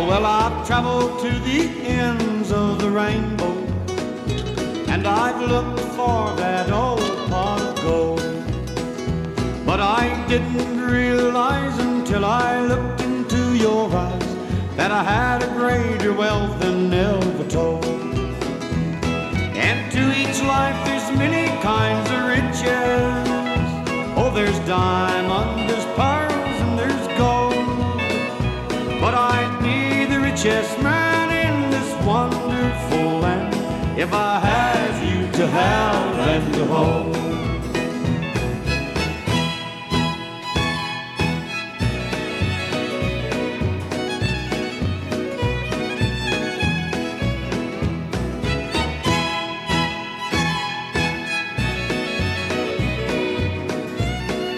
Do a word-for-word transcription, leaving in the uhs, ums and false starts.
Oh, well, I've traveled to the ends of the rainbow, and I've looked for that old pot of gold. But I didn't realize until I looked into your eyes that I had a greater wealth than ever told. And to each life there's many kinds of riches. Oh, there's diamonds, there's pearls, and there's gold. But I'd be the richest man in this wonderful land if I had you to have and to hold.